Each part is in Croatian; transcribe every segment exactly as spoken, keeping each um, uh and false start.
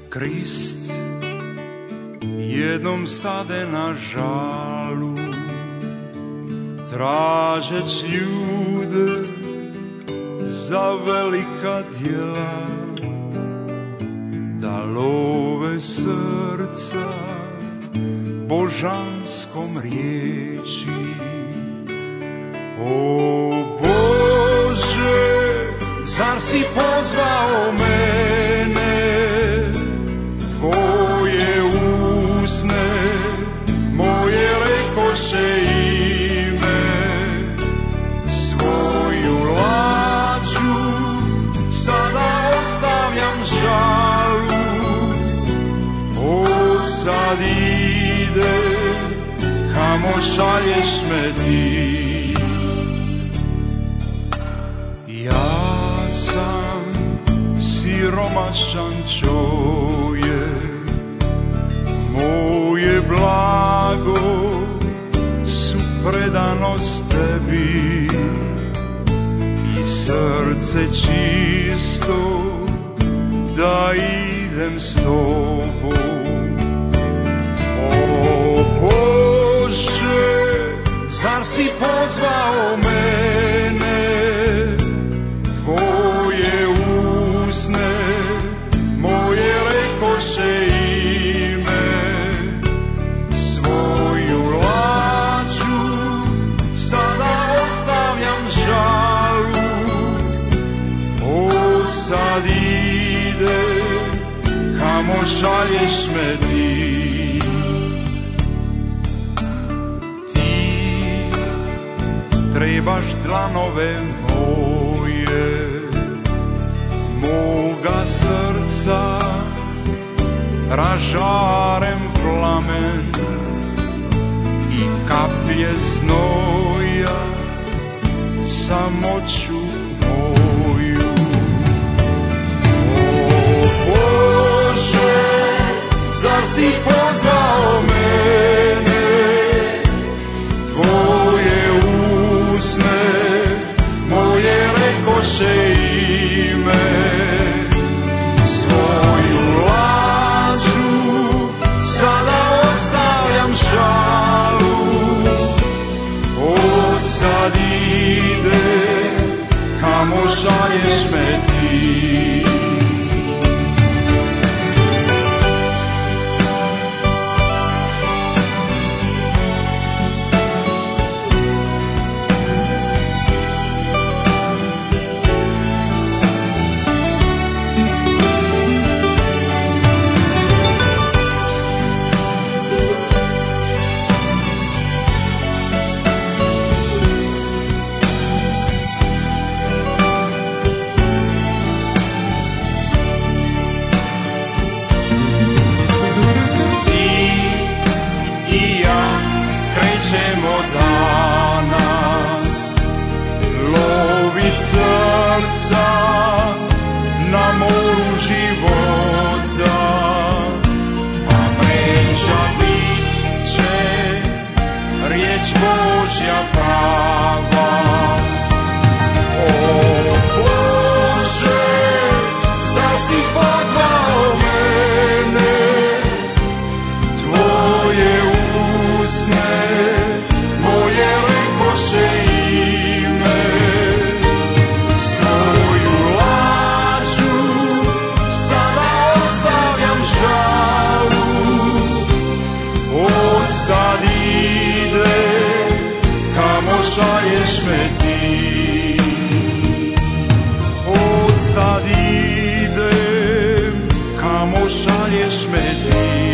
Krist jednom stade na žalu, tražeć ljude za velika djela, da love srca božanskom riječi. O Bože, zar si pozvao mene, tvoje usne moje rekoše ime, svoju lađu sada ostavljam žalu. O, sad ide, kamo šalješ me ti. Ja sam siromašan čovjek, moje blago su predanost tebi i srce čisto da idem s tobom. O Bože, zar si pozvao mene, tvoje usne moje rekoše ime, svoju lađu sada ostavljam žalu. Od sad ide, kamo šalješ me ti. Ti trebaš dlanove moje, moga srca ražarem plamen i kaplje znoja samoću moju. O Bože, zar si pozvao mene, tvoje usne moje rekoše ime, svoju lađu sada ostavljam žalu. Od sad ide, kamo šalješ me ti. Na moru života, a mreža bit će riječ Božja prava. O Bože, zar si pozvao mene, tvoje usne moje rekoše ime, sad ide, kamo šalješ me ti. Od sad ide, kamo šalješ me ti.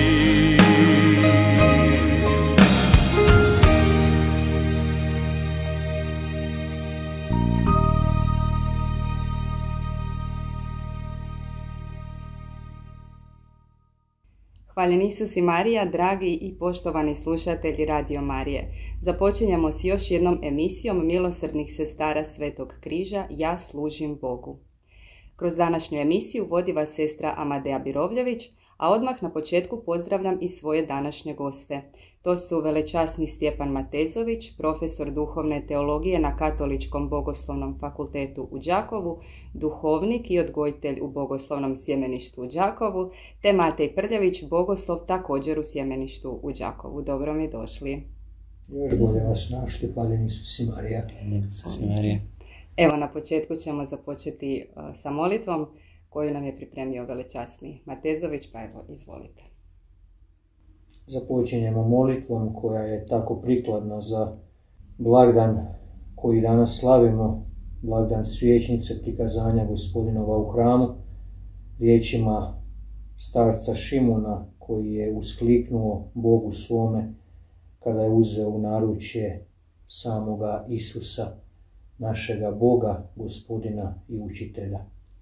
Hvaljen Isus i Marija, dragi i poštovani slušatelji Radio Marije. Započinjamo s još jednom emisijom milosrdnih sestara Svetog križa Ja služim Bogu. Kroz današnju emisiju vodi vas sestra Amadea Birovljević, A odmah na početku pozdravljam i svoje današnje goste. To su velečasni Stjepan Matezović, profesor duhovne teologije na Katoličkom bogoslovnom fakultetu u Đakovu, duhovnik i odgojitelj u Bogoslovnom sjemeništu u Đakovu, te Matej Prljević, bogoslov također u sjemeništu u Đakovu. Dobro mi došli. Još bolje vas našli, hvaljeni Isus i Marija. Isus i Marija. Evo, na početku ćemo započeti uh, sa molitvom koju nam je pripremio velečasni Matezović, pa evo, izvolite. Započinjemo molitvom koja je tako prikladna za blagdan koji danas slavimo, blagdan svječnice prikazanja Gospodinova u hramu, riječima starca Šimuna koji je uskliknuo Bogu svome kada je uzeo u naručje samoga Isusa, našega Boga, Gospodina i Učitelja.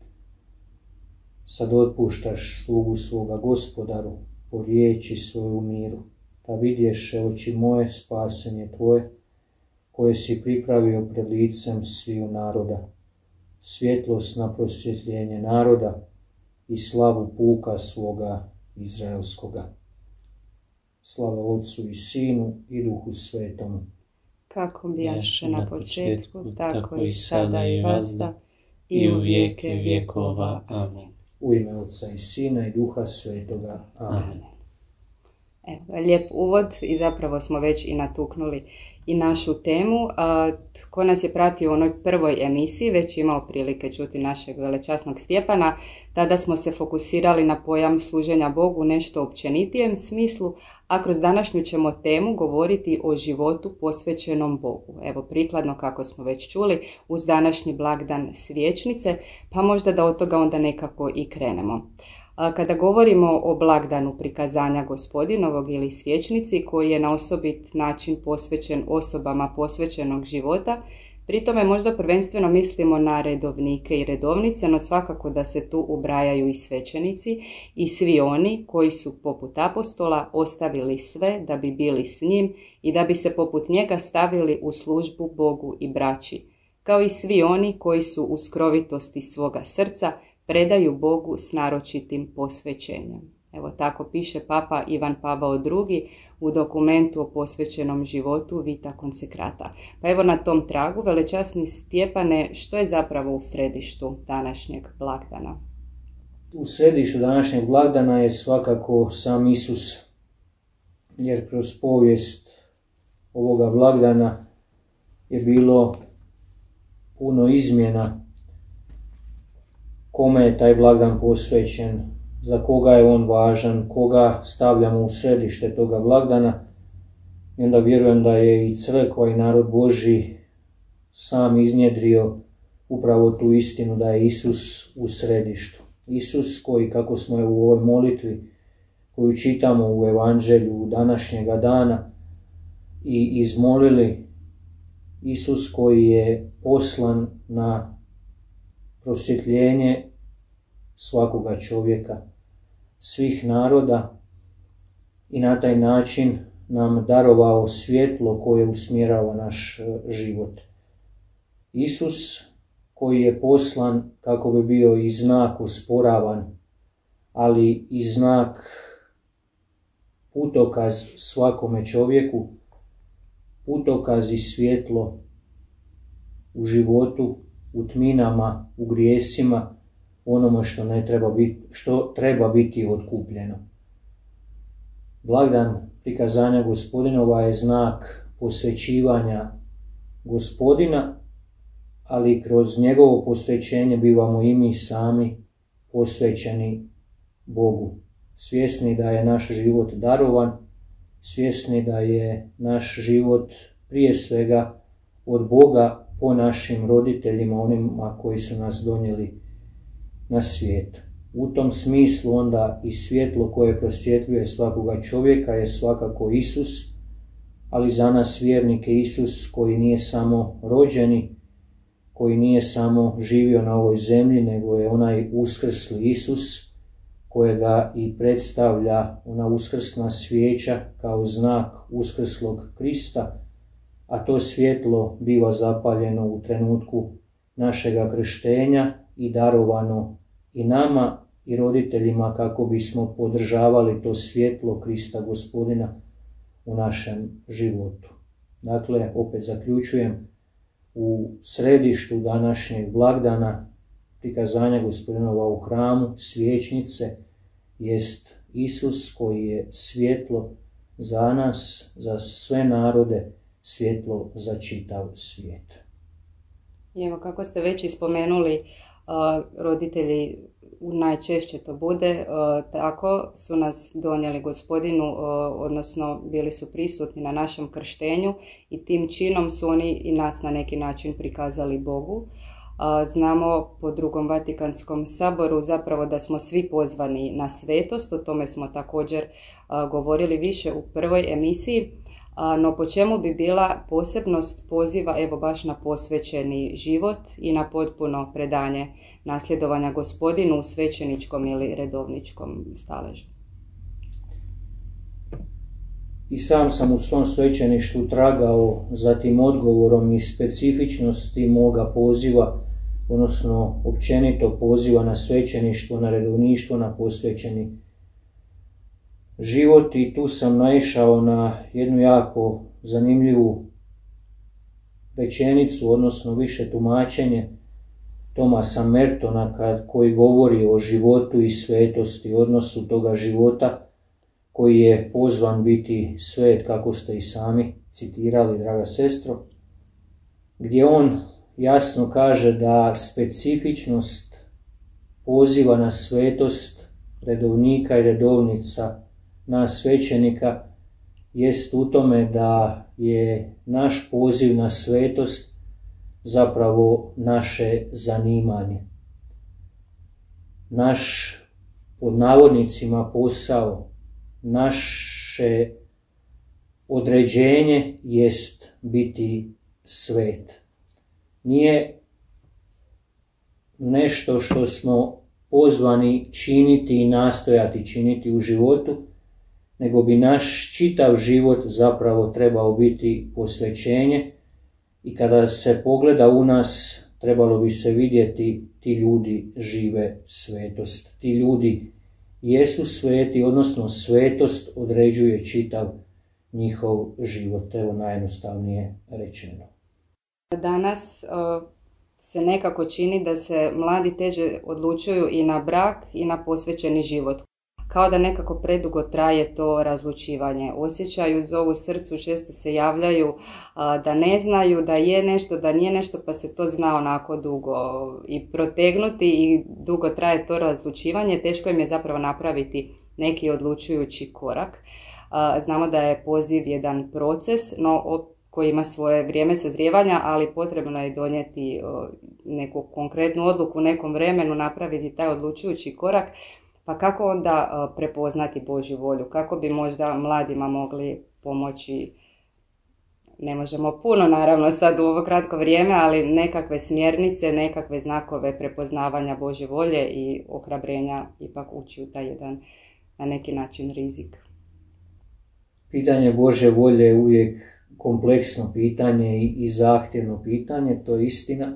Sad otpuštaš slugu svoga Gospodaru, po riječi svoju miru, pa vidješe oči moje spasenje tvoje, koje si pripravio pred licem sviju naroda, svjetlost na prosvjetljenje naroda i slavu puka svoga izraelskoga. Slava Otcu i Sinu i Duhu Svetomu. Kako bijaše na početku, tako i sada i vazda, i u vijeke vjekova. Amen. U ime Otca i Sina i Duha Svetoga. Amen. Amen. Evo, lijep uvod i zapravo smo već i natuknuli i našu temu. A, ko nas je pratio u onoj prvoj emisiji već imao prilike čuti našeg velečasnog Stjepana. Tada smo se fokusirali na pojam služenja Bogu nešto općenitijem smislu, a kroz današnju ćemo temu govoriti o životu posvećenom Bogu. Evo, prikladno kako smo već čuli uz današnji blagdan svječnice, pa možda da od toga onda nekako i krenemo. Kada govorimo o blagdanu prikazanja Gospodinovog ili svječnici koji je na osobit način posvećen osobama posvećenog života, pri tome možda prvenstveno mislimo na redovnike i redovnice, no svakako da se tu ubrajaju i svećenici i svi oni koji su poput apostola ostavili sve da bi bili s njim i da bi se poput njega stavili u službu Bogu i braći, kao i svi oni koji su u skrovitosti svoga srca predaju Bogu s naročitim posvećenjem. Evo tako piše Papa Ivan Pavao drugi u dokumentu o posvećenom životu Vita Consecrata. Pa evo na tom tragu, velečasni Stjepane, što je zapravo u središtu današnjeg blagdana? U središtu današnjeg blagdana je svakako sam Isus, jer kroz povijest ovoga blagdana je bilo puno izmjena. Kome je taj blagdan posvećen, za koga je on važan, koga stavljamo u središte toga blagdana. I onda vjerujem da je i crkva i narod Božji sam iznjedrio upravo tu istinu da je Isus u središtu. Isus koji, kako smo u ovoj molitvi koju čitamo u evanđelju današnjega dana i izmolili, Isus koji je poslan na prosvjetljenje svakoga čovjeka, svih naroda i na taj način nam darovao svjetlo koje usmjerava naš život. Isus koji je poslan kako bi bio i znak osporavan, ali i znak putokaz svakome čovjeku, putokaz i svjetlo u životu, u tminama, u grijesima, onome što ne treba biti, što treba biti otkupljeno. Blagdan prikazanja Gospodinova je znak posvećivanja Gospodina, ali kroz njegovo posvećenje bivamo i mi sami posvećeni Bogu. Svjesni da je naš život darovan, svjesni da je naš život prije svega od Boga po našim roditeljima, onima koji su nas donijeli na svijet. U tom smislu onda i svjetlo koje prosvjetljuje svakoga čovjeka je svakako Isus, ali za nas vjernike Isus koji nije samo rođeni, koji nije samo živio na ovoj zemlji, nego je onaj uskrsli Isus kojega i predstavlja ona uskrsna svijeća kao znak uskrslog Krista, a to svjetlo biva zapaljeno u trenutku našega krštenja i darovano i nama i roditeljima kako bismo podržavali to svjetlo Krista Gospodina u našem životu. Dakle, opet zaključujem, u središtu današnjeg blagdana prikazanja Gospodinova u hramu, svječnice, jest Isus koji je svjetlo za nas, za sve narode, svjetlo za čitav svijet. I evo, kako ste već ispomenuli, uh, roditelji najčešće to bude, uh, tako su nas donijeli Gospodinu, uh, odnosno bili su prisutni na našem krštenju i tim činom su oni i nas na neki način prikazali Bogu. Uh, znamo po drugom Vatikanskom saboru zapravo da smo svi pozvani na svetost, o tome smo također uh, govorili više u prvoj emisiji. No po čemu bi bila posebnost poziva evo baš na posvećeni život i na potpuno predanje nasljedovanja Gospodinu u svećeničkom ili redovničkom staležu? I sam sam u svom svećeništvu tragao za tim odgovorom i specifičnosti moga poziva, odnosno općenito poziva na svećeništvo, na redovništvo, na posvećeni život, i tu sam naišao na jednu jako zanimljivu rečenicu, odnosno više tumačenje Thomasa Mertona kad, koji govori o životu i svetosti, odnosu toga života koji je pozvan biti svet, kako ste i sami citirali, draga sestro, gdje on jasno kaže da specifičnost poziva na svetost redovnika i redovnica, nas svećenika, jest u tome da je naš poziv na svetost zapravo naše zanimanje. Naš, pod navodnicima, posao, naše određenje jest biti svet. Nije nešto što smo pozvani činiti i nastojati činiti u životu, nego bi naš čitav život zapravo trebao biti posvećenje, i kada se pogleda u nas trebalo bi se vidjeti ti ljudi žive svetost. Ti ljudi jesu sveti, odnosno svetost određuje čitav njihov život, evo najjednostavnije rečeno. Danas uh, se nekako čini da se mladi teže odlučuju i na brak i na posvećeni život. Kao da nekako predugo traje to razlučivanje. Osjećaju, zovu srcu, često se javljaju a, da ne znaju, da je nešto, da nije nešto, pa se to zna onako dugo i protegnuti i dugo traje to razlučivanje. Teško im je zapravo napraviti neki odlučujući korak. A, znamo da je poziv jedan proces, no koji ima svoje vrijeme sazrijevanja, ali potrebno je donijeti o, neku konkretnu odluku u nekom vremenu, napraviti taj odlučujući korak. Pa kako onda prepoznati Božju volju? Kako bi možda mladima mogli pomoći? Ne možemo puno, naravno, sad u ovo kratko vrijeme, ali nekakve smjernice, nekakve znakove prepoznavanja Božje volje i ohrabrenja ipak ući u taj jedan, na neki način, rizik. Pitanje Božje volje je uvijek kompleksno pitanje i, i zahtjevno pitanje, to je istina.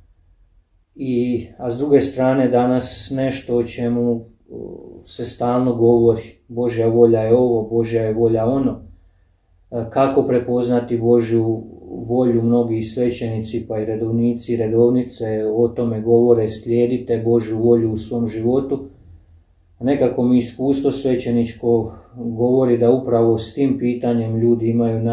I, a s druge strane danas nešto o čemu se stalno govori, Božja volja je ovo, Božja je volja ono. Kako prepoznati Božju volju? Mnogi svećenici pa i redovnici i redovnice o tome govore, slijedite Božju volju u svom životu. Nekako mi iskustvo svećeničko govori da upravo s tim pitanjem ljudi imaju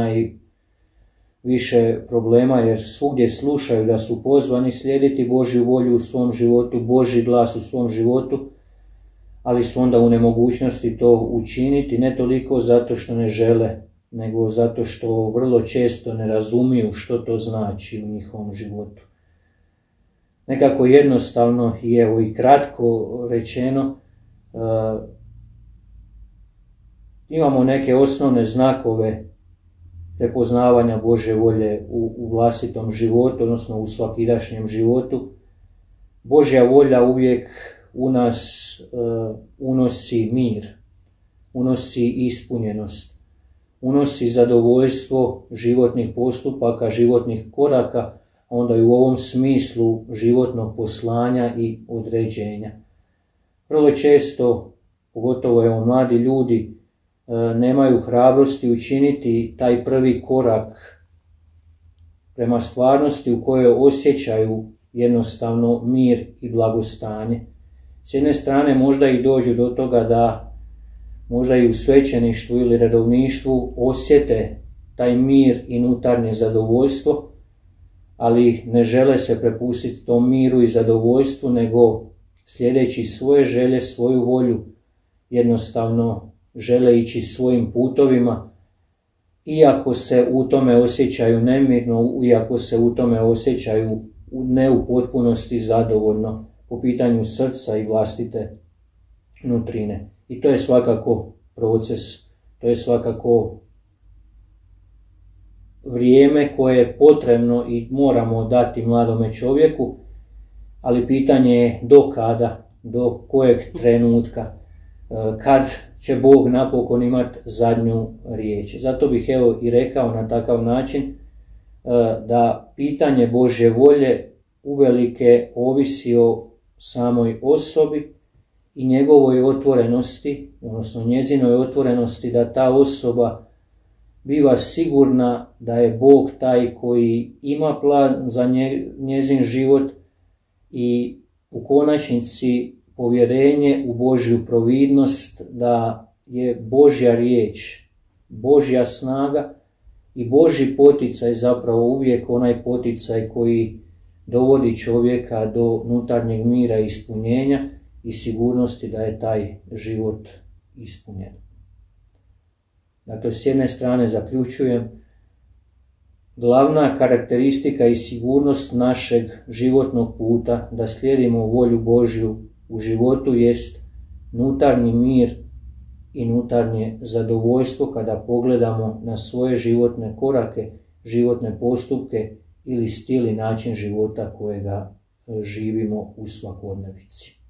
najviše problema, jer svugdje slušaju da su pozvani slijediti Božju volju u svom životu, Božji glas u svom životu, ali su onda u nemogućnosti to učiniti, ne toliko zato što ne žele, nego zato što vrlo često ne razumiju što to znači u njihovom životu. Nekako jednostavno i evo i kratko rečeno, uh, imamo neke osnovne znakove prepoznavanja Božje volje u, u vlastitom životu, odnosno u svakidašnjem životu. Božja volja uvijek u nas uh, unosi mir, unosi ispunjenost, unosi zadovoljstvo životnih postupaka, životnih koraka, onda i u ovom smislu životnog poslanja i određenja. vrlo često, pogotovo evo, mladi ljudi, nemaju hrabrosti učiniti taj prvi korak prema stvarnosti u kojoj osjećaju jednostavno mir i blagostanje. S jedne strane možda i dođu do toga da možda i u svećeništvu ili redovništvu osjete taj mir i unutarnje zadovoljstvo, ali ne žele se prepustiti tom miru i zadovoljstvu, nego sljedeći svoje želje, svoju volju, jednostavno žele ići svojim putovima, iako se u tome osjećaju nemirno, iako se u tome osjećaju ne u potpunosti zadovoljno po pitanju srca i vlastite nutrine. I to je svakako proces, to je svakako vrijeme koje je potrebno i moramo dati mladome čovjeku, ali pitanje je do kada, do kojeg trenutka, kad će Bog napokon imati zadnju riječ. Zato bih evo i rekao na takav način da pitanje Božje volje uvelike ovisi o samoj osobi i njegovoj otvorenosti, odnosno njezinoj otvorenosti da ta osoba biva sigurna da je Bog taj koji ima plan za nje, njezin život i u konačnici povjerenje u Božju providnost, da je Božja riječ, Božja snaga i Božji poticaj zapravo uvijek onaj poticaj koji dovodi čovjeka do unutarnjeg mira i ispunjenja i sigurnosti da je taj život ispunjen. Dakle, s jedne strane zaključujem, glavna karakteristika i sigurnost našeg životnog puta da slijedimo volju Božju u životu jest unutarnji mir i unutarnje zadovoljstvo kada pogledamo na svoje životne korake, životne postupke ili stil i način života kojega živimo u svakodnevici.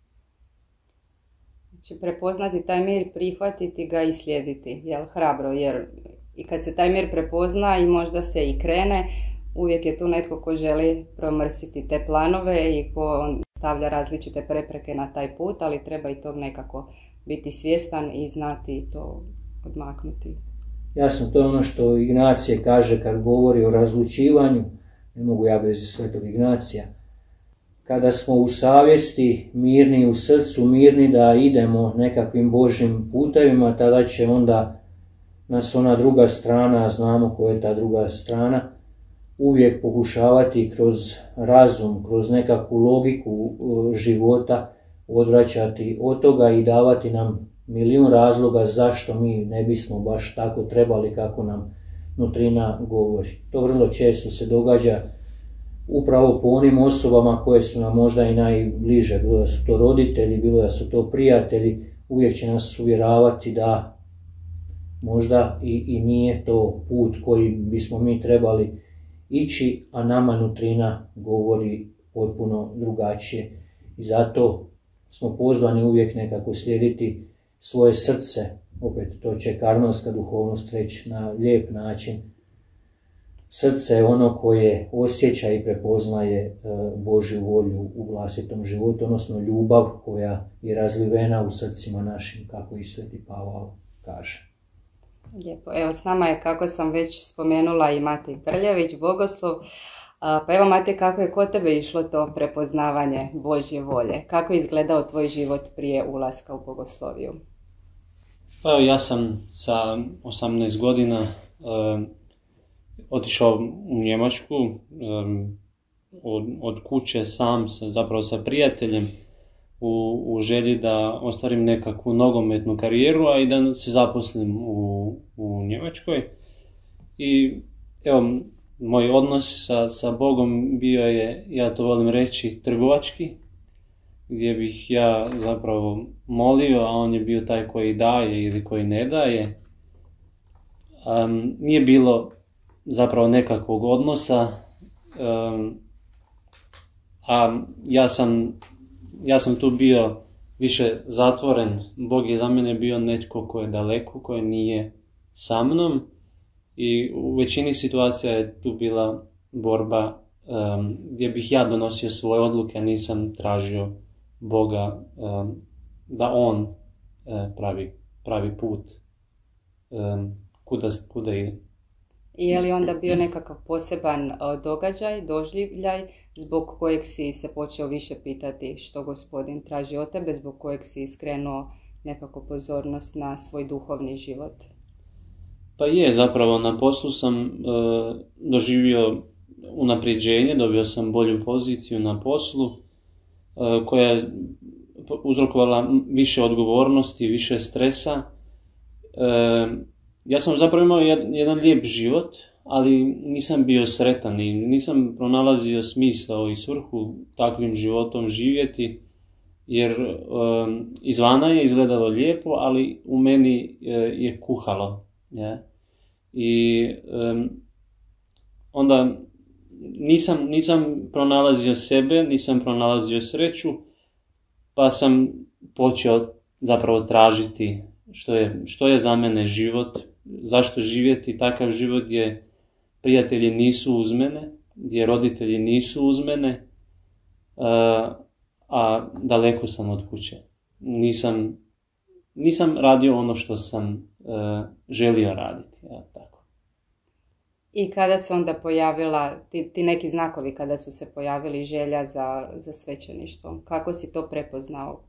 Znači, prepoznati taj mir, prihvatiti ga i slijediti, jel, hrabro, jer i kad se taj mir prepozna i možda se i krene, uvijek je tu netko ko želi promrsiti te planove i ko stavlja različite prepreke na taj put, ali treba i tog nekako biti svjestan i znati to odmaknuti. Jasno, to je ono što Ignacije kaže kad govori o razlučivanju, ne mogu ja bez svetog Ignacija. Kada smo u savjesti mirni, u srcu mirni da idemo nekakvim Božjim putevima, tada će onda nas ona druga strana, znamo koja je ta druga strana, uvijek pokušavati kroz razum, kroz nekakvu logiku života odvraćati od toga i davati nam milijun razloga zašto mi ne bismo baš tako trebali kako nam nutrina govori. To vrlo često se događa upravo po onim osobama koje su nam možda i najbliže, bilo da su to roditelji, bilo da su to prijatelji, uvijek će nas uvjeravati da možda i, i nije to put koji bismo mi trebali ići, a nama nutrina govori potpuno drugačije. I zato smo pozvani uvijek nekako slijediti svoje srce, opet to će karnovska duhovnost reći na lijep način. Srce je ono koje osjeća i prepoznaje Božju volju u vlastitom životu, odnosno ljubav koja je razlivena u srcima našim, kako i Sveti Pavao kaže. Lijepo. Evo, s nama je, kako sam već spomenula, i Matej Prljević, bogoslov. Pa evo, Matej, kako je kod tebe išlo to prepoznavanje Božje volje? Kako je izgledao tvoj život prije ulaska u bogosloviju? Pa evo, ja sam sa osamnaest godina um, otišao u Njemačku, um, od, od kuće sam, sa, zapravo sa prijateljem, u, u želji da ostvarim nekakvu nogometnu karijeru, a i da se zaposlim u, u Njemačkoj. I evo, moj odnos sa, sa Bogom bio je, ja to volim reći, trgovački, gdje bih ja zapravo molio, a on je bio taj koji daje ili koji ne daje. Um, nije bilo zapravo nekakvog odnosa, um, a ja sam, ja sam tu bio više zatvoren. Bog je za mene bio netko koji je daleko, koji nije sa mnom, i u većini situacija je tu bila borba um, gdje bih ja donosio svoje odluke, a nisam tražio Boga um, da on e, pravi, pravi put e, kuda, kuda ide. I je li onda bio nekakav poseban događaj, doživljaj, zbog kojeg si se počeo više pitati što Gospodin traži od tebe, zbog kojeg si skrenuo nekako pozornost na svoj duhovni život? Pa je, zapravo na poslu sam e, doživio unapređenje, dobio sam bolju poziciju na poslu e, koja je uzrokovala više odgovornosti, više stresa. E, ja sam zapravo imao jedan lijep život, ali nisam bio sretan i nisam pronalazio smisao i svrhu takvim životom živjeti, jer um, izvana je izgledalo lijepo, ali u meni uh, je kuhalo. Yeah? I um, onda nisam, nisam pronalazio sebe, nisam pronalazio sreću, pa sam počeo zapravo tražiti što je, što je za mene život, zašto živjeti takav život gdje prijatelji nisu uz mene, gdje roditelji nisu uz mene, a, a daleko sam od kuće. Nisam, nisam radio ono što sam a, želio raditi. Ja, tako. I kada se onda pojavila, ti, ti neki znakovi kada su se pojavili želja za, za svećeništvom, kako si to prepoznao?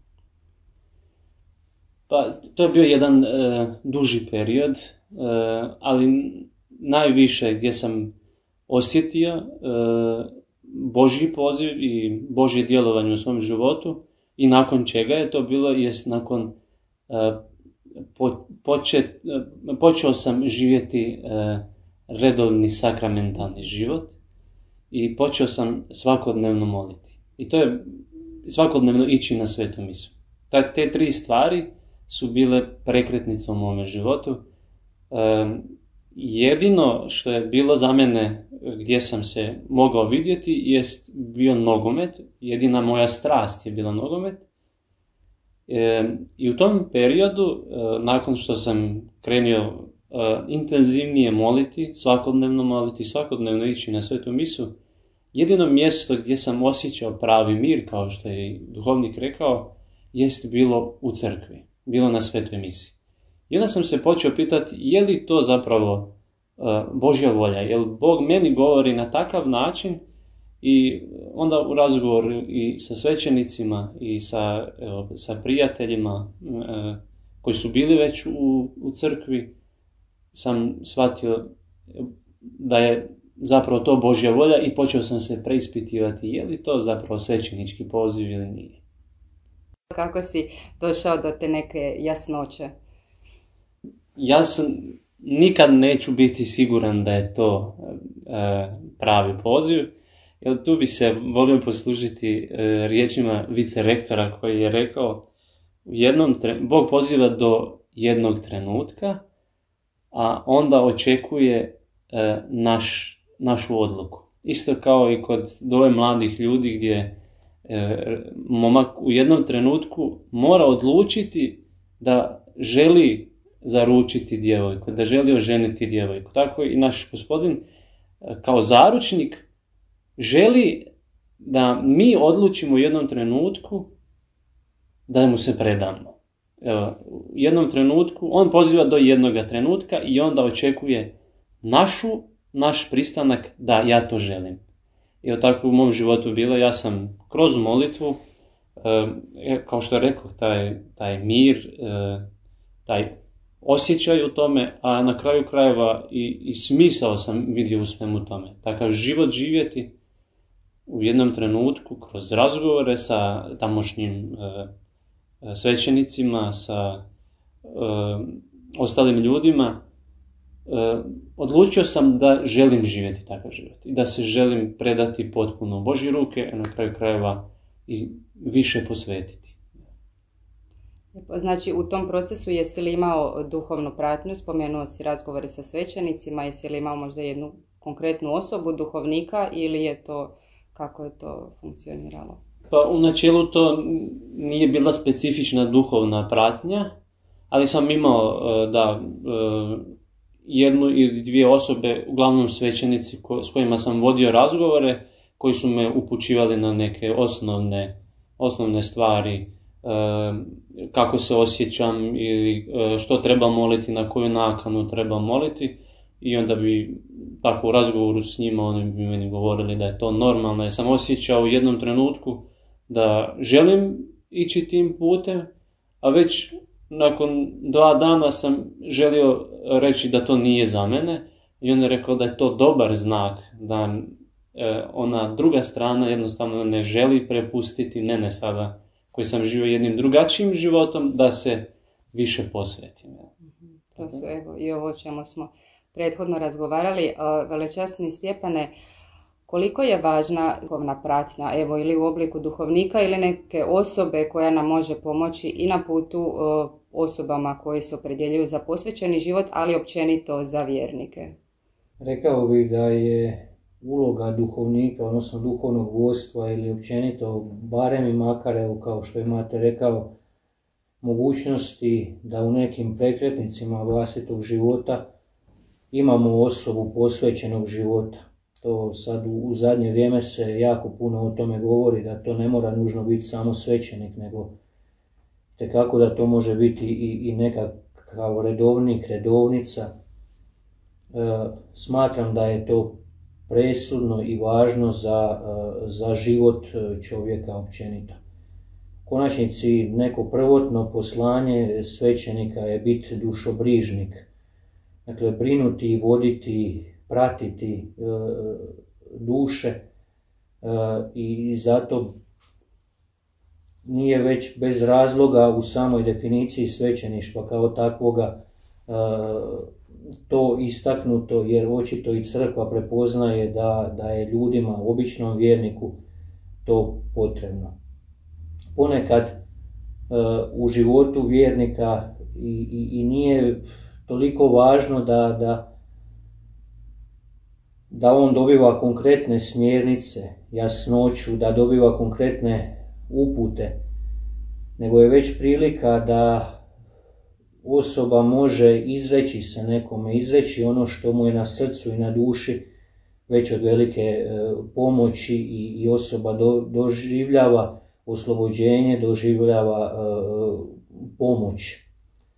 Pa, to je bio jedan uh, duži period, uh, ali najviše gdje sam osjetio uh, Božji poziv i Božje djelovanje u svom životu i nakon čega je to bilo, jest nakon uh, po, počet, uh, počeo sam živjeti uh, redovni sakramentalni život i počeo sam svakodnevno moliti. I to je svakodnevno ići na svetu misu. Ta, te tri stvari su bile prekretnice u mome životu. Um, jedino što je bilo za mene gdje sam se mogao vidjeti jest bio nogomet. Jedina moja strast je bila nogomet. Um, I u tom periodu, uh, nakon što sam krenio uh, intenzivnije moliti, svakodnevno moliti, svakodnevno ići na svetu misu, jedino mjesto gdje sam osjećao pravi mir, kao što je duhovnik rekao, jest bilo u crkvi. Bilo na svetoj misi. I onda sam se počeo pitati je li to zapravo uh, Božja volja, jer Bog meni govori na takav način i onda u razgovoru i sa svećenicima i sa, evo, sa prijateljima uh, koji su bili već u, u crkvi sam shvatio da je zapravo to Božja volja i počeo sam se preispitivati je li to zapravo svećenički poziv ili nije. Kako si došao do te neke jasnoće? Ja sam, nikad neću biti siguran da je to e, pravi poziv, jer tu bi se volio poslužiti e, riječima vicerektora koji je rekao u jednom tre- Bog poziva do jednog trenutka, a onda očekuje e, naš, našu odluku. Isto kao i kod dvoje mladih ljudi gdje momak u jednom trenutku mora odlučiti da želi zaručiti djevojku, da želi oženiti djevojku. Tako i naš Gospodin kao zaručnik želi da mi odlučimo u jednom trenutku da mu se predamo. Evo, u jednom trenutku, on poziva do jednoga trenutka i onda očekuje našu, naš pristanak da ja to želim. I tako u mom životu bilo, ja sam kroz molitvu, e, kao što je rekao, taj, taj mir, e, taj osjećaj u tome, a na kraju krajeva i, i smisao sam vidio u svemu tome. Takav život živjeti u jednom trenutku kroz razgovore sa tamošnjim e, svećenicima, sa e, ostalim ljudima, e, odlučio sam da želim živjeti takav život i da se želim predati potpuno u Božje ruke, a na kraju krajeva i više posvetiti. Znači, u tom procesu jesi li imao duhovnu pratnju, spomenuo si razgovore sa svećenicima, jesi li imao možda jednu konkretnu osobu, duhovnika, ili je to, kako je to funkcioniralo? Pa u načelu to nije bila specifična duhovna pratnja, ali sam imao da jednu ili dvije osobe, uglavnom svećenici ko, s kojima sam vodio razgovore, koji su me upućivali na neke osnovne, osnovne stvari kako se osjećam ili što treba moliti, na koju nakanu treba moliti, i onda bi tako u razgovoru s njima oni bi meni govorili da je to normalno. Ja sam osjećao u jednom trenutku da želim ići tim putem, a već nakon dva dana sam želio reći da to nije za mene, i on je rekao da je to dobar znak, da e, ona druga strana jednostavno ne želi prepustiti mene sada, koji sam živio jednim drugačijim životom, da se više posvetim. To su evo i ovo o čemu smo prethodno razgovarali. Velečasni Stjepane, koliko je važna duhovna pratnja, evo ili u obliku duhovnika ili neke osobe koja nam može pomoći i na putu osobama koji se opredjeljuju za posvećeni život, ali općenito za vjernike? Rekao bih da je uloga duhovnika, odnosno duhovnog vodstva ili općenito, barem i makar, evo kao što imate rekao, mogućnosti da u nekim prekretnicima vlastitog života imamo osobu posvećenog života. To sad u, u zadnje vrijeme se jako puno o tome govori, da to ne mora nužno biti samo svećenik, nego tekako da to može biti i, i nekakav redovnik, redovnica. E, smatram da je to presudno i važno za, za život čovjeka općenito. U konačnici neko prvotno poslanje svećenika je biti dušobrižnik. Dakle, brinuti i voditi, pratiti e, duše e, i zato nije već bez razloga u samoj definiciji svećeništva kao takvoga e, to istaknuto, jer očito i crkva prepoznaje da, da je ljudima, običnom vjerniku, to potrebno. Ponekad e, u životu vjernika i, i, i nije toliko važno da, da, da on dobiva konkretne smjernice, jasnoću, da dobiva konkretne upute, nego je već prilika da osoba može izreći se nekome, izreći ono što mu je na srcu i na duši već od velike e, pomoći i, i osoba do, doživljava oslobođenje, doživljava e, pomoć. E,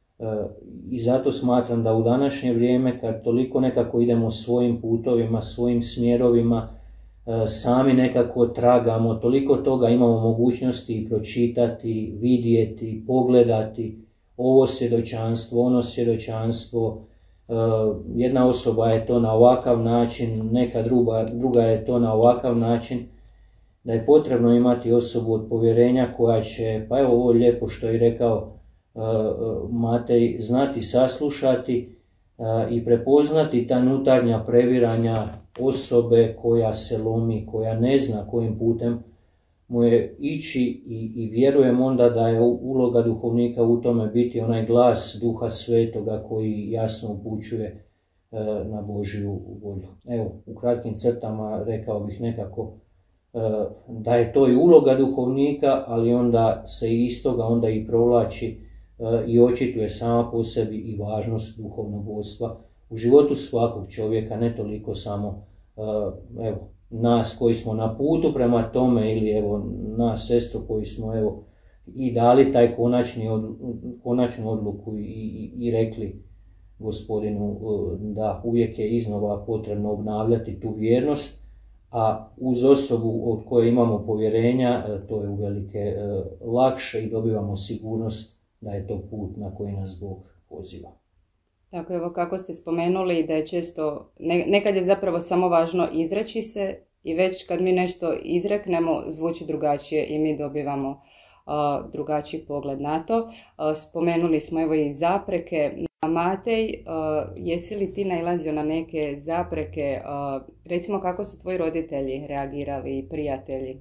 I zato smatram da u današnje vrijeme, kad toliko nekako idemo svojim putovima, svojim smjerovima, e, sami nekako tragamo, toliko toga imamo mogućnosti pročitati, vidjeti, pogledati, ovo svjedočanstvo, ono svjedočanstvo, e, jedna osoba je to na ovakav način, neka druga, druga je to na ovakav način, da je potrebno imati osobu od povjerenja koja će, pa evo ovo lijepo što je rekao e, Matej, znati saslušati e, i prepoznati ta unutarnja previranja osobe koja se lomi, koja ne zna kojim putem mu je ići i, i vjerujem onda da je uloga duhovnika u tome biti onaj glas Duha Svetoga koji jasno upućuje e, na Božju volju. Evo, u kratkim crtama rekao bih nekako e, da je to i uloga duhovnika, ali onda se iz toga onda i provlači e, i očituje sama po sebi i važnost duhovnog vodstva u životu svakog čovjeka, ne toliko samo e, evo, nas koji smo na putu prema tome ili evo nas sestru koji smo evo i dali taj konačni od, konačnu odluku i, i, i rekli Gospodinu da uvijek je iznova potrebno obnavljati tu vjernost, a uz osobu od koje imamo povjerenja to je uvelike lakše i dobivamo sigurnost da je to put na koji nas Bog poziva. Tako, evo kako ste spomenuli da je često, ne, nekad je zapravo samo važno izreći se i već kad mi nešto izreknemo zvuči drugačije i mi dobivamo uh, drugačiji pogled na to. Uh, spomenuli smo evo i zapreke. Matej, uh, jesi li ti nailazio na neke zapreke, uh, recimo kako su tvoji roditelji reagirali i prijatelji?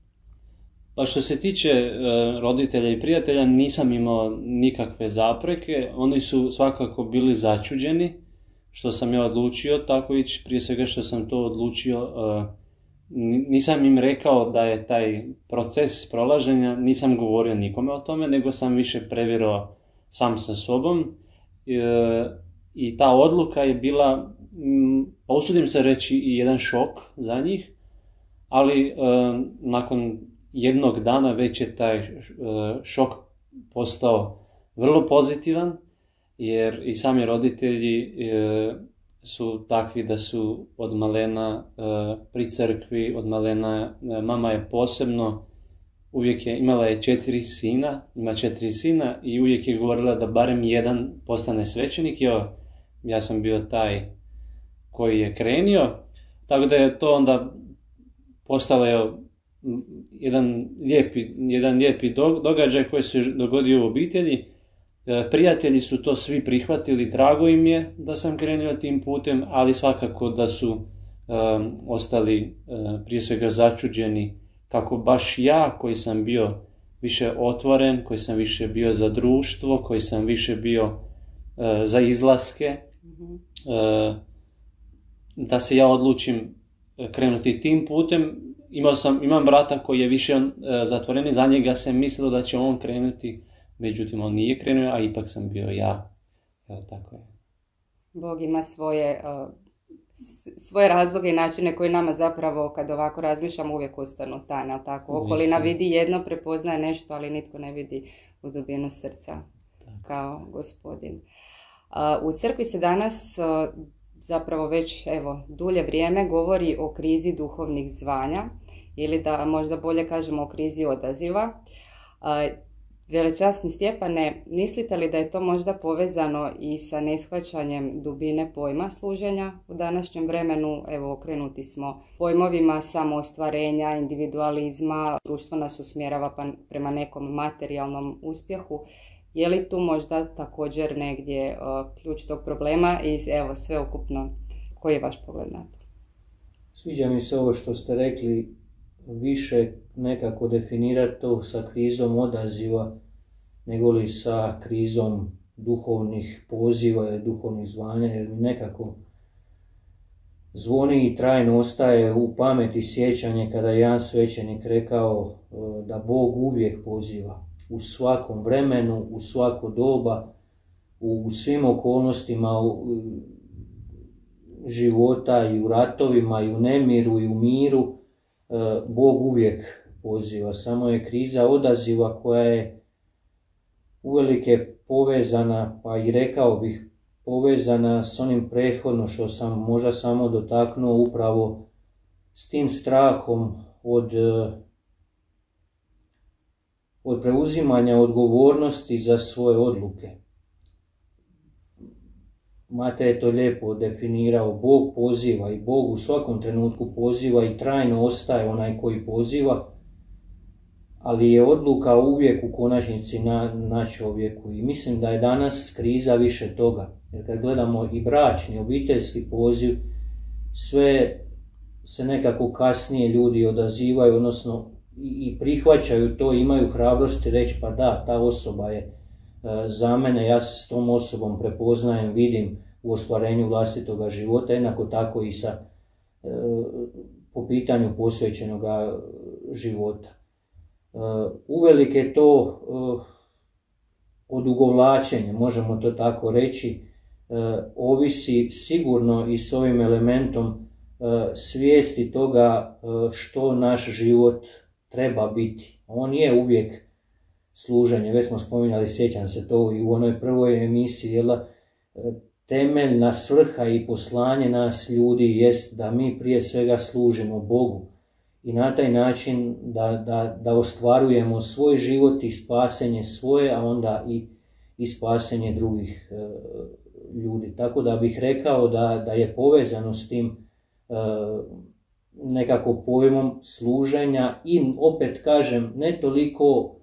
Pa što se tiče e, roditelja i prijatelja, nisam imao nikakve zapreke. Oni su svakako bili začuđeni što sam ja odlučio tako ići. Prije svega što sam to odlučio, e, nisam im rekao da je taj proces prolaženja, nisam govorio nikome o tome, nego sam više prevjerao sam sa sobom. E, I ta odluka je bila, m, pa usudim se reći, i jedan šok za njih, ali e, nakon jednog dana već je taj uh, šok postao vrlo pozitivan, jer i sami roditelji uh, su takvi da su od malena uh, pri crkvi, od malena uh, mama je posebno, uvijek je imala je četiri sina, ima četiri sina i uvijek je govorila da barem jedan postane svećenik. Jo, ja sam bio taj koji je krenio, tako da je to onda postalo jedan lijepi, jedan lijepi događaj koji se dogodio u obitelji. Prijatelji su to svi prihvatili, drago im je da sam krenuo tim putem, ali svakako da su um, ostali um, prije svega začuđeni kako baš ja koji sam bio više otvoren, koji sam više bio za društvo, koji sam više bio uh, za izlaske, mm-hmm. uh, da se ja odlučim krenuti tim putem. Imao sam, imam brata koji je više uh, zatvoren i za njega sam mislio da će on krenuti, međutim on nije krenuo, a ipak sam bio ja. Evo, tako je. Bog ima svoje, uh, svoje razloge i načine koji nama zapravo, kad ovako razmišljamo, uvijek ostanu tajne, ali tako? Okolina vidi jedno, prepoznaje nešto, ali nitko ne vidi u dubinu srca, tako kao Gospodin. Uh, u crkvi se danas uh, zapravo već evo dulje vrijeme govori o krizi duhovnih zvanja, ili da možda bolje kažemo o krizi odaziva. Uh, Velečasni Stjepane, mislite li da je to možda povezano i sa neshvaćanjem dubine pojma služenja u današnjem vremenu? Evo, okrenuti smo pojmovima samoostvarenja, individualizma, društvo nas usmjerava pa prema nekom materijalnom uspjehu. Je li tu možda također negdje uh, ključ tog problema i evo, sveukupno, koji je vaš pogled na to? Sviđa mi se ovo što ste rekli, više nekako definirati to sa krizom odaziva nego li sa krizom duhovnih poziva ili duhovnih zvanja, jer mi nekako zvoni i trajno ostaje u pameti sjećanje kada je jedan svećenik rekao da Bog uvijek poziva u svakom vremenu, u svako doba, u svim okolnostima života i u ratovima i u nemiru i u miru. Bog uvijek poziva, samo je kriza odaziva koja je uvelike povezana, pa i rekao bih povezana s onim prethodno što sam možda samo dotaknuo, upravo s tim strahom od, od preuzimanja odgovornosti za svoje odluke. Matej je to lijepo definirao, Bog poziva i Bog u svakom trenutku poziva i trajno ostaje onaj koji poziva, ali je odluka uvijek u konačnici na, na čovjeku. I mislim da je danas kriza više toga. Jer kad gledamo i bračni, obiteljski poziv, sve se nekako kasnije ljudi odazivaju, odnosno i, i prihvaćaju to, imaju hrabrosti reći pa da, ta osoba je za mene, ja se s tom osobom prepoznajem, vidim u ostvarenju vlastitoga života, jednako tako i sa, e, po pitanju posvećenog života. E, uvelike to e, odugovlačenje, možemo to tako reći, e, ovisi sigurno i s ovim elementom e, svijesti toga e, što naš život treba biti. On je uvijek služenje, već smo spominjali, sjećam se to i u onoj prvoj emisiji, jela, temeljna svrha i poslanje nas ljudi jest da mi prije svega služimo Bogu i na taj način da, da, da ostvarujemo svoj život i spasenje svoje, a onda i, i spasenje drugih e, ljudi. Tako da bih rekao da, da je povezano s tim e, nekako pojmom služenja i opet kažem, ne toliko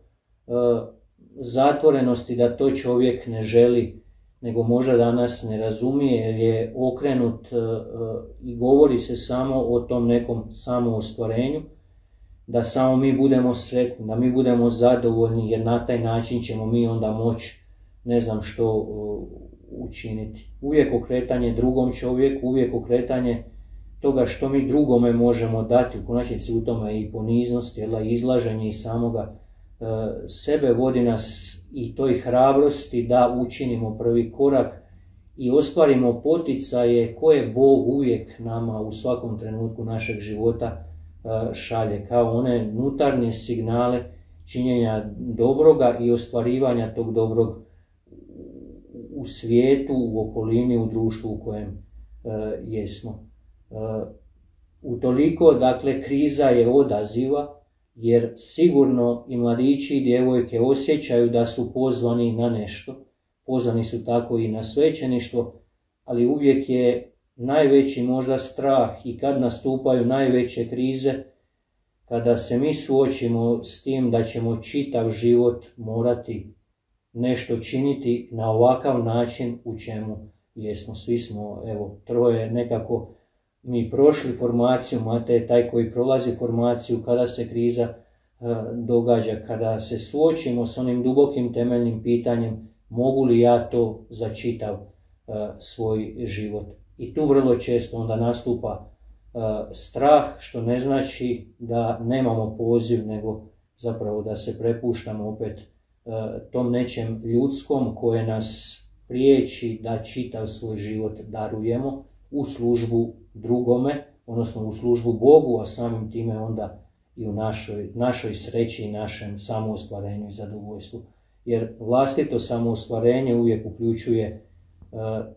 zatvorenosti da to čovjek ne želi, nego možda danas ne razumije jer je okrenut i govori se samo o tom nekom samoostvarenju, da samo mi budemo sretni, da mi budemo zadovoljni jer na taj način ćemo mi onda moći ne znam što učiniti. Uvijek okretanje drugom čovjeku, uvijek okretanje toga što mi drugome možemo dati, u konačnici u tome i poniznost, jel, izlaženje i samoga sebe vodi nas i toj hrabrosti da učinimo prvi korak i ostvarimo poticaje koje Bog uvijek nama u svakom trenutku našeg života šalje, kao one unutarnje signale činjenja dobroga i ostvarivanja tog dobrog u svijetu, u okolini, u društvu u kojem uh, jesmo. Uh, utoliko, dakle, kriza je odaziva, jer sigurno i mladići i djevojke osjećaju da su pozvani na nešto. Pozvani su tako i na svećeništvo, ali uvijek je najveći možda strah i kad nastupaju najveće krize, kada se mi suočimo s tim da ćemo čitav život morati nešto činiti na ovakav način u čemu jesmo. Svi smo, evo, troje nekako mi prošli formaciju, Matej je taj koji prolazi formaciju kada se kriza uh, događa, kada se suočimo s onim dubokim temeljnim pitanjem mogu li ja to za čitav uh, svoj život. I tu vrlo često onda nastupa uh, strah, što ne znači da nemamo poziv, nego zapravo da se prepuštamo opet uh, tom nečem ljudskom koje nas priječi da čitav svoj život darujemo u službu drugome, odnosno u službu Bogu, a samim time onda i u našoj, našoj sreći i našem samoostvarenju i zadovoljstvu. Jer vlastito samoostvarenje uvijek uključuje uh,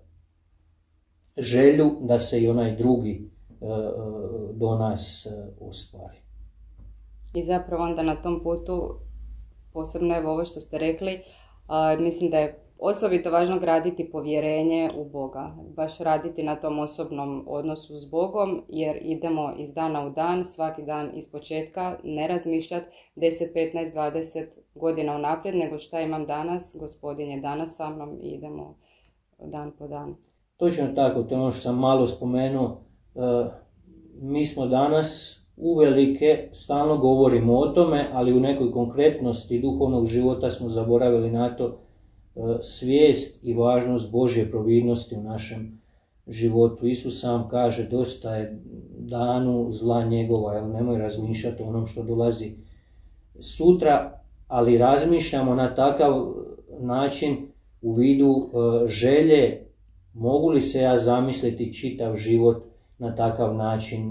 želju da se i onaj drugi uh, do nas uh, ostvari. I zapravo onda na tom putu, posebno je ovo što ste rekli, uh, mislim da je osobito važno graditi povjerenje u Boga, baš raditi na tom osobnom odnosu s Bogom, jer idemo iz dana u dan, svaki dan iz početka, ne razmišljati deset, petnaest, dvadeset godina unaprijed, nego šta imam danas, Gospodin je danas sa mnom i idemo dan po dan. Točno tako, to je ono što sam malo spomenuo, e, mi smo danas uvelike, stalno govorimo o tome, ali u nekoj konkretnosti duhovnog života smo zaboravili na to svijest i važnost Božje providnosti u našem životu. Isus sam kaže, dosta je danu zla njegova, jer nemoj razmišljati o onom što dolazi sutra, ali razmišljamo na takav način u vidu želje, mogu li se ja zamisliti čitav život na takav način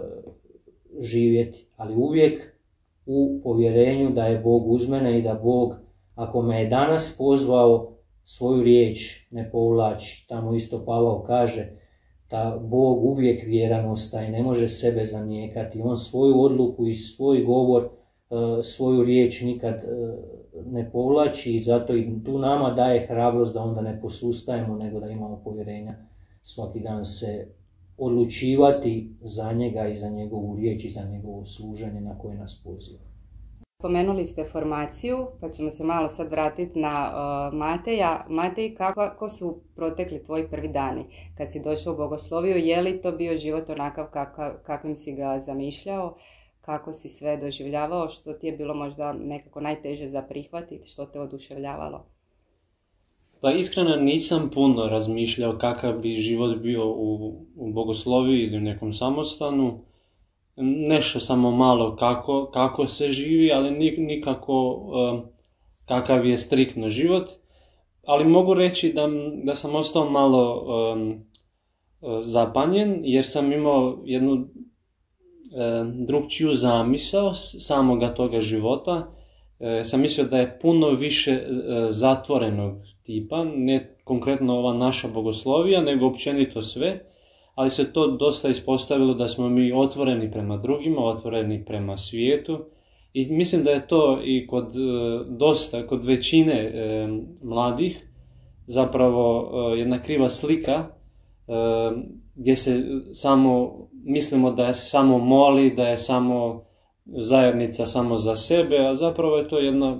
živjeti, ali uvijek u povjerenju da je Bog uz mene i da Bog, ako me je danas pozvao, svoju riječ ne povlači. Tamo isto Pavao kaže da Bog uvijek vjeran ostaje, ne može sebe zanijekati. On svoju odluku i svoj govor, svoju riječ nikad ne povlači i zato i tu nama daje hrabrost da onda ne posustajemo, nego da imamo povjerenja svaki dan se odlučivati za njega i za njegovu riječ i za njegovo služenje na koje nas poziva. Spomenuli ste formaciju, pa ćemo se malo sad vratiti na uh, Mateja. Matej, kako, kako su protekli tvoji prvi dani kad si došao u Bogosloviju? Je li to bio život onakav kakav, kakvim si ga zamišljao? Kako si sve doživljavao? Što ti je bilo možda nekako najteže za prihvatiti? Što te oduševljavalo? Pa iskreno nisam puno razmišljao kakav bi život bio u, u Bogosloviji ili u nekom samostanu. Nešto samo malo kako, kako se živi, ali nikako um, kakav je striktno život. Ali mogu reći da, da sam ostao malo um, zapanjen, jer sam imao jednu um, drugčiju zamisao samoga toga života. E, sam mislio da je puno više e, zatvorenog tipa, ne konkretno ova naša Bogoslovija, nego općenito sve. Ali se to dosta ispostavilo da smo mi otvoreni prema drugima, otvoreni prema svijetu i mislim da je to i kod dosta, kod većine e, mladih zapravo e, jedna kriva slika e, gdje se samo mislimo da je samo moli, da je samo zajednica samo za sebe, a zapravo je to jedna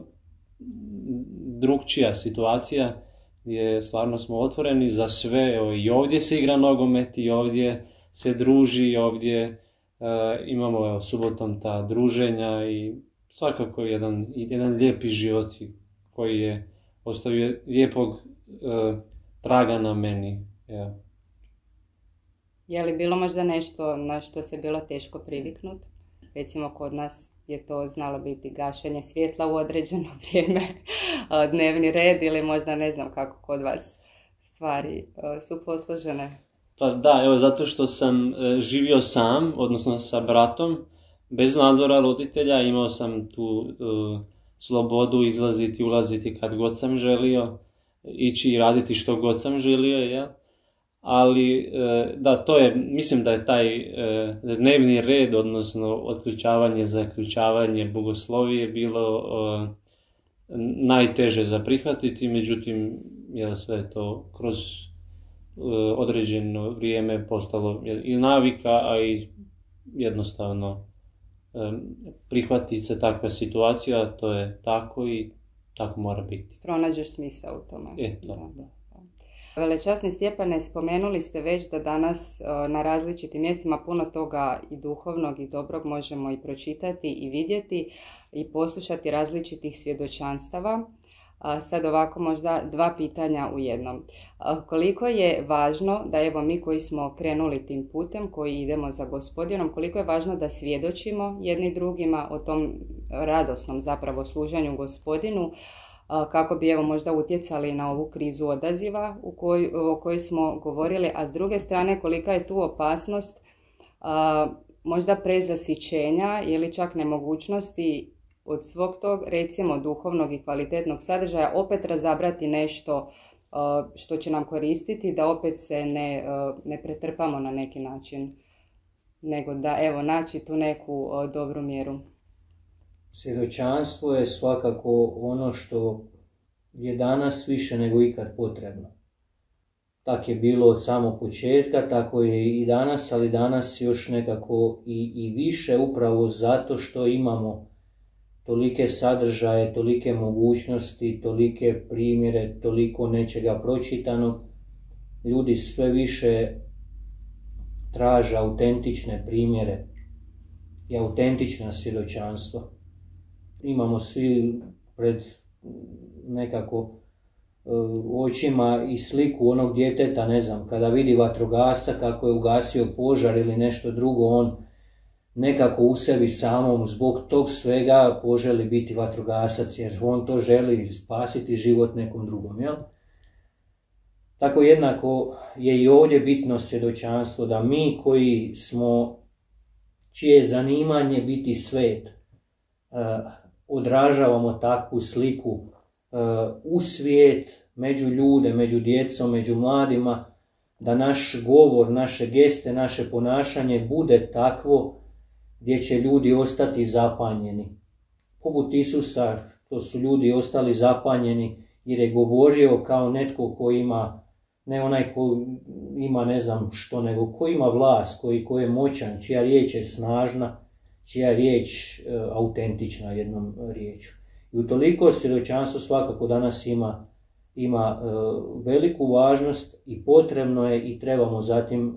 drugčija situacija gdje stvarno smo otvoreni za sve. Evo, i ovdje se igra nogomet, i ovdje se druži, i ovdje uh, imamo evo, subotom ta druženja i svakako jedan, jedan lijepi život koji je ostavio lijepog uh, traga na meni. Yeah. Je li bilo možda nešto na što se bilo teško priviknuti? Recimo kod nas je to znalo biti gašenje svjetla u određeno vrijeme, dnevni red ili možda ne znam kako kod vas stvari su posložene. Pa da, evo zato što sam živio sam, odnosno sa bratom, bez nadzora roditelja, imao sam tu uh, slobodu izlaziti, ulaziti kad god sam želio, ići i raditi što god sam želio, ja. Ali da, to je, mislim da je taj dnevni red, odnosno otključavanje, zaključavanje bogoslovije bilo najteže za prihvatiti, međutim je sve to kroz određeno vrijeme postalo i navika, a i jednostavno prihvatiti se takva situacija, to je tako i tako mora biti. Pronađeš smisao u tome. E, da, da. Velečasni Stjepane, spomenuli ste već da danas na različitim mjestima puno toga i duhovnog i dobrog možemo i pročitati i vidjeti i poslušati različitih svjedočanstava. Sad ovako možda dva pitanja u jednom. Koliko je važno da evo mi koji smo krenuli tim putem, koji idemo za Gospodinom, koliko je važno da svjedočimo jedni drugima o tom radosnom zapravo služenju Gospodinu, kako bi evo možda utjecali na ovu krizu odaziva u koj, o kojoj smo govorili, a s druge strane kolika je tu opasnost a, možda prezasićenja ili čak nemogućnosti od svog tog recimo duhovnog i kvalitetnog sadržaja opet razabrati nešto a, što će nam koristiti, da opet se ne, a, ne pretrpamo na neki način, nego da evo naći tu neku a, dobru mjeru. Svjedočanstvo je svakako ono što je danas više nego ikad potrebno. Tak je bilo od samog početka, tako je i danas, ali danas još nekako i, i više upravo zato što imamo tolike sadržaje, tolike mogućnosti, tolike primjere, toliko nečega pročitanog. Ljudi sve više traže autentične primjere i autentična svjedočanstva. Imamo svi pred nekako u očima i sliku onog djeteta, ne znam, kada vidi vatrogasca kako je ugasio požar ili nešto drugo, on nekako u sebi samom zbog tog svega poželi biti vatrogasac, jer on to želi spasiti život nekom drugom, jel? Tako jednako je i ovdje bitno svjedočanstvo, da mi koji smo, čije je zanimanje biti svet, odražavamo takvu sliku uh, u svijet, među ljude, među djecom, među mladima, da naš govor, naše geste, naše ponašanje bude takvo gdje će ljudi ostati zapanjeni. Poput Isusa, to su ljudi ostali zapanjeni jer je govorio kao netko ko ima, ne onaj ko ima ne znam što, nego ko ima vlast, koji, ko je moćan, čija riječ je snažna, čija je riječ e, autentična jednom riječu. I utoliko svjedočanstvo svakako danas ima, ima e, veliku važnost i potrebno je i trebamo zatim e,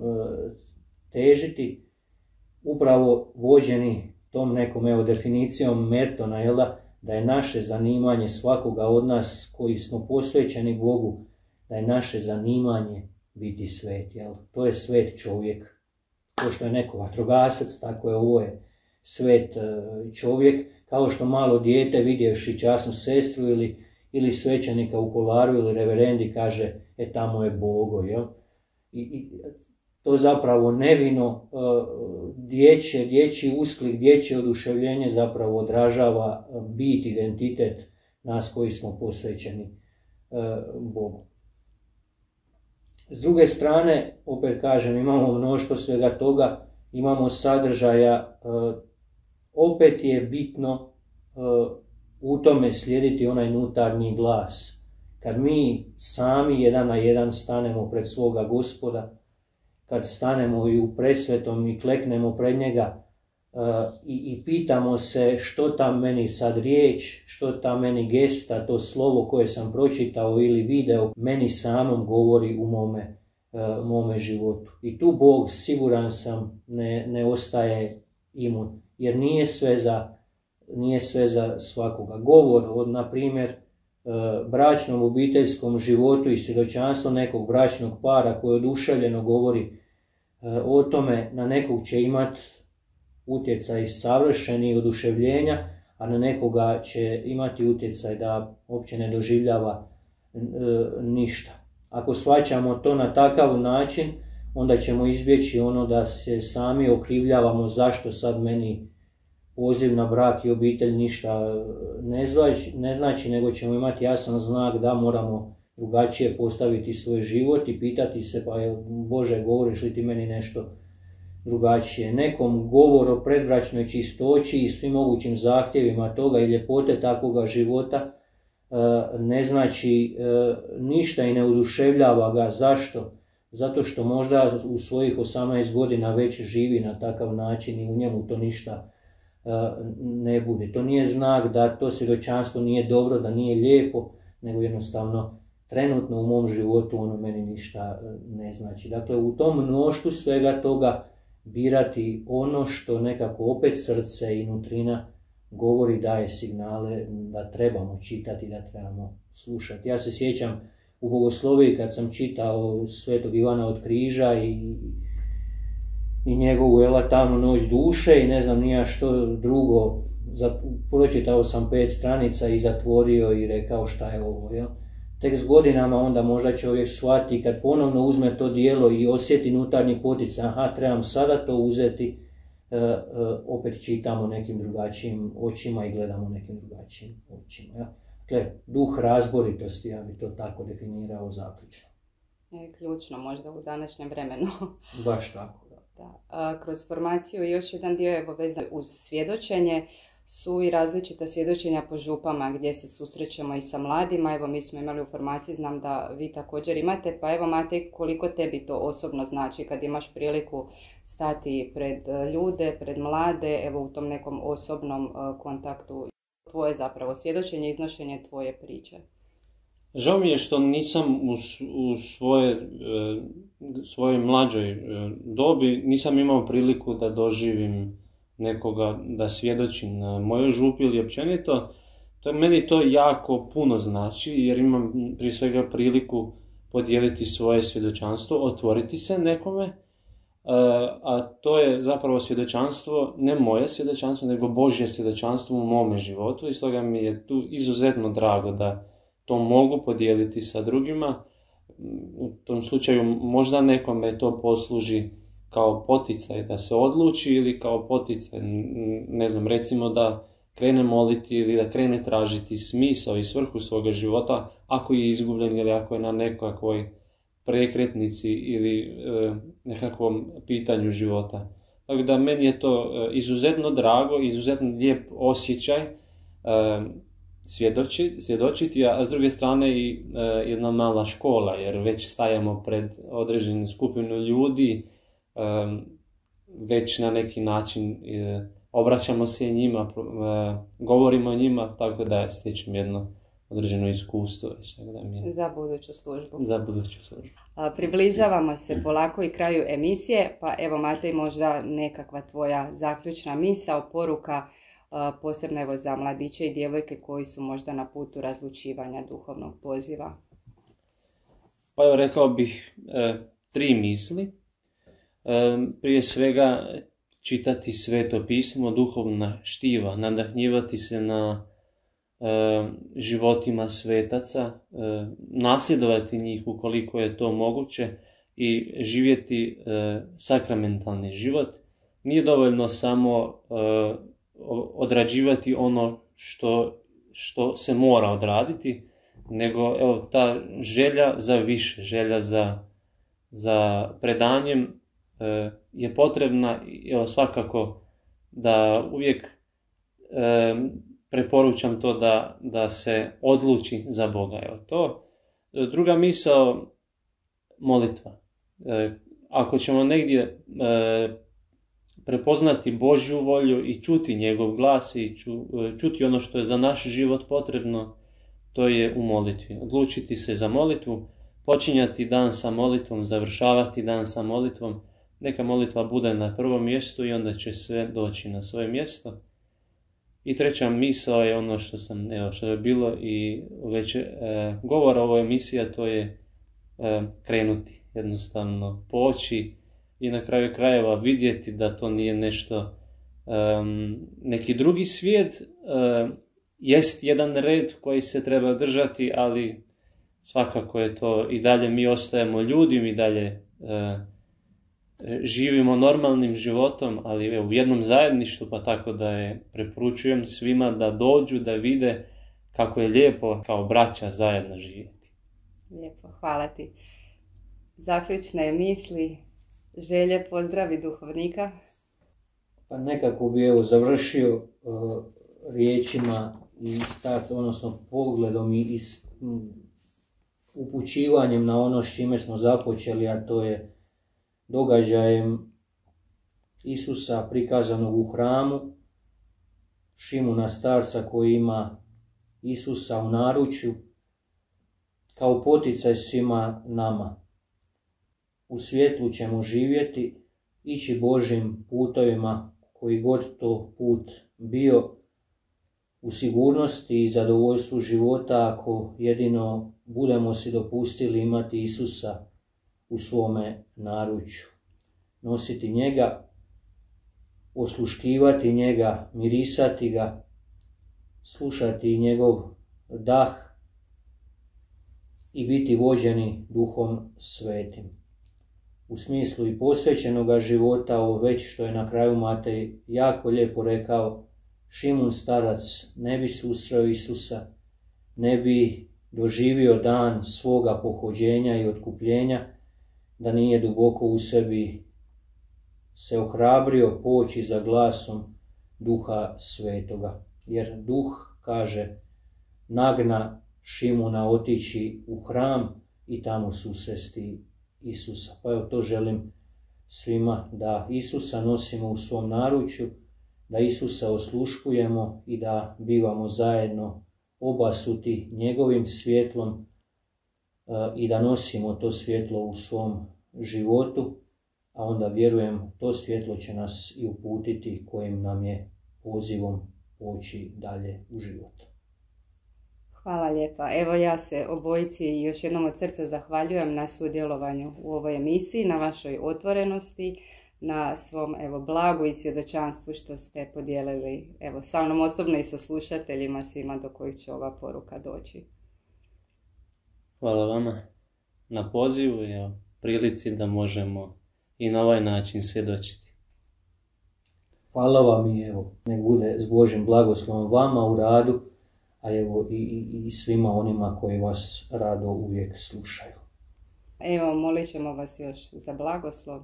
težiti, upravo vođeni tom nekom evo, definicijom Mertona, jel da, da je naše zanimanje svakoga od nas koji smo posvećeni Bogu, da je naše zanimanje biti svet. Jel? To je svet čovjek. To što je neko vatrogasac, tako je ovo je svet čovjek, kao što malo dijete vidjevši časnu sestru ili, ili svećenika u kolaru ili reverendi kaže, e tamo je Bogo, jel? I, i to zapravo nevino dječje, dječji usklik, dječje oduševljenje zapravo odražava bit, identitet nas koji smo posvećeni Bogu. S druge strane, opet kažem, imamo mnoštvo svega toga, imamo sadržaja, opet je bitno u tome slijediti onaj unutarnji glas. Kad mi sami jedan na jedan stanemo pred svoga Gospoda, kad stanemo i u presvetom i kleknemo pred njega uh, i, i pitamo se što ta meni sad riječ, što ta meni gesta, to slovo koje sam pročitao ili video meni samom govori u mome, uh, mome životu. I tu Bog, siguran sam, ne, ne ostaje imun, jer nije sve za, nije sve za svakoga. Govor od, na primjer, bračnom obiteljskom životu i svjedočanstvo nekog bračnog para koji oduševljeno govori o tome, na nekog će imati utjecaj savršeni oduševljenja, a na nekoga će imati utjecaj da uopće ne doživljava ništa. Ako shvaćamo to na takav način, onda ćemo izbjeći ono da se sami okrivljavamo zašto sad meni poziv na brak i obitelj ništa ne znači, ne znači, nego ćemo imati jasan znak da moramo drugačije postaviti svoj život i pitati se, pa je, Bože, govoriš li ti meni nešto drugačije. Nekom govor o predbračnoj čistoći i svim mogućim zahtjevima toga i ljepote takvoga života ne znači ništa i ne oduševljava ga. Zašto? Zato što možda u svojih osamnaest godina već živi na takav način i u njemu to ništa ne bude. To nije znak da to svjedočanstvo nije dobro, da nije lijepo, nego jednostavno trenutno u mom životu ono meni ništa ne znači. Dakle, u tom mnoštvu svega toga birati ono što nekako opet srce i nutrina govori, daje signale da trebamo čitati, da trebamo slušati. Ja se sjećam u bogosloviji kad sam čitao Svetog Ivana od Križa i, i njegovu tamnu noć duše i ne znam nija što drugo, pročitao sam pet stranica i zatvorio i rekao šta je ovo, jel? Tek s godinama onda možda čovjek shvati kad ponovno uzme to djelo i osjeti unutarnji poticaj, aha, trebam sada to uzeti, e, e, opet čitamo nekim drugačijim očima i gledamo nekim drugačijim očima. Ja? Dakle, duh razboritosti, ja bi to tako definirao zaključno. Je ključno možda u današnjem vremenu. Baš tako. Da. Da. A, kroz formaciju još jedan dio je vezan uz svjedočenje. Su i različita svjedočenja po župama gdje se susrećemo i sa mladima. Evo, mi smo imali u formaciji, znam da vi također imate, pa evo Matej, koliko tebi to osobno znači kad imaš priliku stati pred ljude, pred mlade, evo u tom nekom osobnom uh, kontaktu, tvoje zapravo svjedočenje, iznošenje tvoje priče. Žao mi je što nisam u, u svoje, svojoj mlađoj dobi, nisam imao priliku da doživim nekoga, da svjedočim na mojoj župi ili općenito. To, meni to jako puno znači, jer imam prije svega priliku podijeliti svoje svjedočanstvo, otvoriti se nekome, a to je zapravo svjedočanstvo, ne moje svjedočanstvo, nego Božje svjedočanstvo u mome životu i stoga mi je tu izuzetno drago da to mogu podijeliti sa drugima. U tom slučaju možda nekome to posluži kao poticaj da se odluči ili kao poticaj, ne znam, recimo da krene moliti ili da krene tražiti smisao i svrhu svoga života ako je izgubljen ili ako je na nekakvoj prekretnici ili e, nekakvom pitanju života. Tako da meni je to e, izuzetno drago, izuzetno lijep osjećaj e, svjedoči, svjedočiti, a s druge strane i e, jedna mala škola, jer već stajemo pred određenu skupinu ljudi, e, već na neki način e, obraćamo se njima, e, govorimo o njima, tako da stječem jedno određeno iskustvo. Već, tako da mi je... Za buduću službu. Za buduću službu. A, približavamo se polako i kraju emisije, pa evo Matej, možda nekakva tvoja zaključna misao, poruka, a, posebno evo za mladiće i djevojke koji su možda na putu razlučivanja duhovnog poziva. Pa evo rekao bih e, tri misli. E, prije svega čitati Sveto pismo, duhovna štiva, nadahnjivati se na e, životima svetaca, e, nasljedovati njih ukoliko je to moguće i živjeti e, sakramentalni život. Nije dovoljno samo e, odrađivati ono što, što se mora odraditi, nego evo, ta želja za više, želja za, za predanjem e, je potrebna. Evo, svakako da uvijek e, preporučam to da, da se odluči za Boga. Evo, to. Druga misao, molitva. E, ako ćemo negdje e, prepoznati Božju volju i čuti njegov glas i ču, čuti ono što je za naš život potrebno, to je u molitvi. Odlučiti se za molitvu, počinjati dan sa molitvom, završavati dan sa molitvom. Neka molitva bude na prvom mjestu i onda će sve doći na svoje mjesto. I treća misao je ono što sam, evo, što je bilo i već e, govor o ovoj emisiji, a to je e, krenuti, jednostavno poći i na kraju krajeva vidjeti da to nije nešto, um, neki drugi svijet, uh, jest jedan red koji se treba držati, ali svakako je to i dalje mi ostajemo ljudi, mi dalje uh, živimo normalnim životom, ali u jednom zajedništvu, pa tako da je preporučujem svima da dođu, da vide kako je lijepo kao braća zajedno živjeti. Lijepo, hvala ti. Zaključne misli, želje, pozdravi duhovnika. Pa nekako bi evo završio uh, riječima i starca, odnosno pogledom i is, um, upućivanjem na ono s čime smo započeli, a to je događajem Isusa prikazanog u hramu, Šimuna starca koji ima Isusa u naručju, kao poticaj svima nama. U svjetlu ćemo živjeti, ići Božjim putovima, koji god to put bio, u sigurnosti i zadovoljstvu života, ako jedino budemo si dopustili imati Isusa u svome naručju. Nositi njega, osluškivati njega, mirisati ga, slušati njegov dah i biti vođeni Duhom Svetim. U smislu i posvećenoga života, ovo već što je na kraju Matej jako lijepo rekao, Šimun starac ne bi susreo Isusa, ne bi doživio dan svoga pohođenja i otkupljenja, da nije duboko u sebi se ohrabrio poći za glasom Duha Svetoga. Jer Duh, kaže, nagna Šimuna otići u hram i tamo susresti Isusa. Pa evo to želim svima, da Isusa nosimo u svom naručju, da Isusa osluškujemo i da bivamo zajedno obasuti njegovim svjetlom i da nosimo to svjetlo u svom životu, a onda vjerujem to svjetlo će nas i uputiti kojim nam je pozivom poći dalje u život. Hvala lijepa. Evo ja se obojici još jednom od srca zahvaljujem na sudjelovanju u ovoj emisiji, na vašoj otvorenosti, na svom evo blagu i svjedočanstvu što ste podijelili evo sa mnom osobno i sa slušateljima svima do kojih će ova poruka doći. Hvala vama na pozivu i o prilici da možemo i na ovaj način svjedočiti. Hvala vam i evo, nek bude s Božjim blagoslovom vama u radu, a evo i, i, i svima onima koji vas rado uvijek slušaju. Evo, molit ćemo vas još za blagoslov.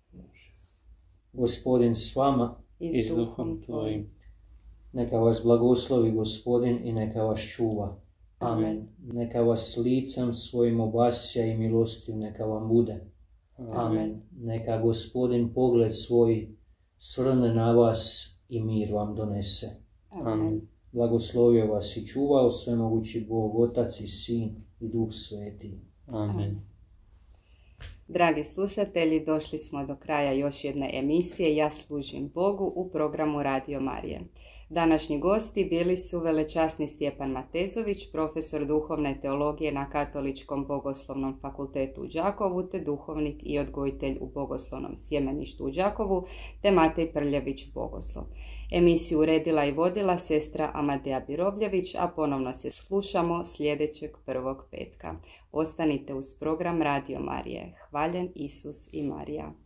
Gospodin s vama I s Duhom tvojim. Neka vas blagoslovi Gospodin i neka vas čuva. Amen. Amen. Neka vas licem svojim obasja i milostiv neka vam bude. Amen. Amen. Neka Gospodin pogled svoj svrne na vas i mir vam donese. Amen. Blagoslovio vas i čuvao svemogući Bog, Otac i Sin i Duh Sveti. Amen. Dragi slušatelji, došli smo do kraja još jedne emisije Ja služim Bogu u programu Radio Marije. Današnji gosti bili su velečasni Stjepan Matezović, profesor duhovne teologije na Katoličkom bogoslovnom fakultetu u Đakovu, te duhovnik i odgojitelj u bogoslovnom sjemeništu u Đakovu, te Matej Prljević, bogoslov. Emisiju uredila i vodila sestra Amadeja Birovljević, a ponovno se slušamo sljedećeg prvog petka. Ostanite uz program Radio Marije. Hvaljen Isus i Marija.